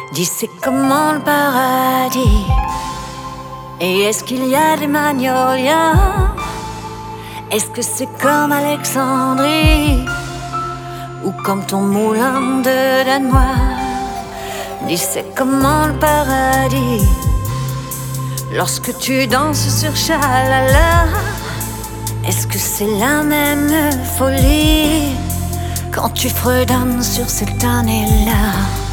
Dis c'est comment le paradis? Et est-ce qu'il y a des magnolias? Est-ce que c'est comme Alexandrie ou comme ton moulin de Danois? Dis c'est comment le paradis? Lorsque tu danses sur Chalala, est-ce que c'est la même folie quand tu fredonnes sur cette année-là?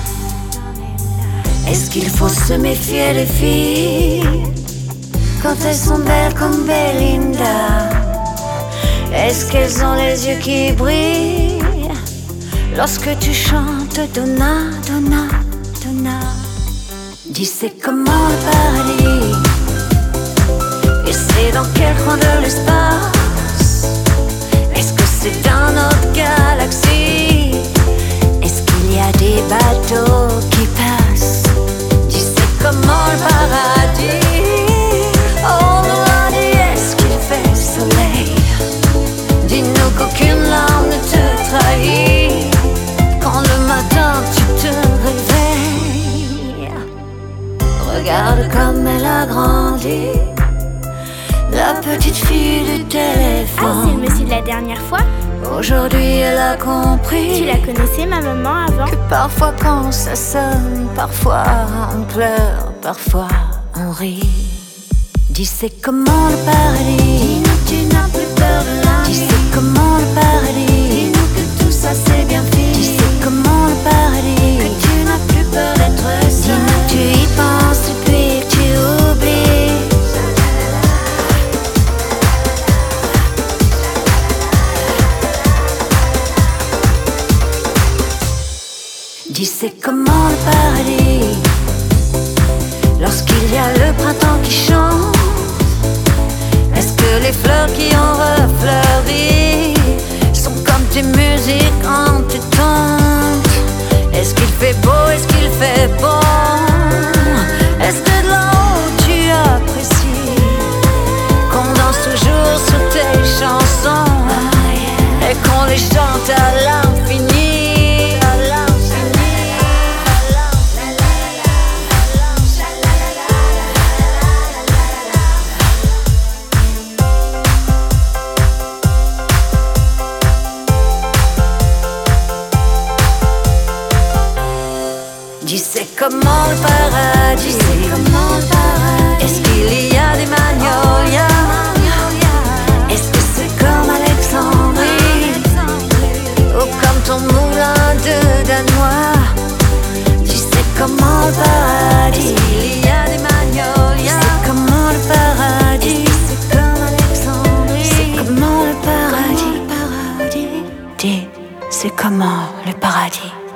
Est-ce qu'il faut se méfier des filles quand elles sont belles comme Belinda? Est-ce qu'elles ont les yeux qui brillent lorsque tu chantes Donna, Donna, Donna? Dis c'est comment le paradis? Et c'est dans quel coin de l'espace? Est-ce que c'est dans notre galaxie? Est-ce qu'il y a des bateaux qui passent? Dis c'est comment le paradis? Oh paradis, est-ce qu'il fait soleil? Dis-nous qu'aucune larme ne te trahit quand le matin tu te réveilles. Regarde comme elle a grandi, la petite fille du téléphone. Ah, c'est le monsieur de la dernière fois? Aujourd'hui elle a compris. Tu la connaissais, ma maman, avant? Que parfois quand ça sonne, parfois on pleure, parfois on rit. Dis c'est comment le paradis? Dis-nous tu n'as plus peur de la nuit. Dis c'est comment le paradis? Dis-nous que tout ça c'est bien fini. Dis c'est comment le paradis? Que tu n'as plus peur d'être seul. Dis-nous tu y penses et puis que tu oublies. Dis c'est comment le paradis? Lorsqu'il y a le printemps qui chante, est-ce que les fleurs qui ont refleuri sont comme tes musiques entêtantes? Est-ce qu'il fait beau, est-ce qu'il fait bon? Est-ce que de là-haut tu apprécies qu'on danse toujours sur tes chansons et qu'on les chante à l'infini? Dis c'est comment le paradis? C'est comment le paradis? Est-ce qu'il y a des magnolias? Est-ce que c'est comme Alexandrie ou comme ton moulin de Danois? Dis c'est comment le paradis? Est-ce qu'il y a des magnolias? C'est comment le paradis? Est-ce que c'est comme Alexandrie? C'est comment le paradis? Dis c'est comment le paradis?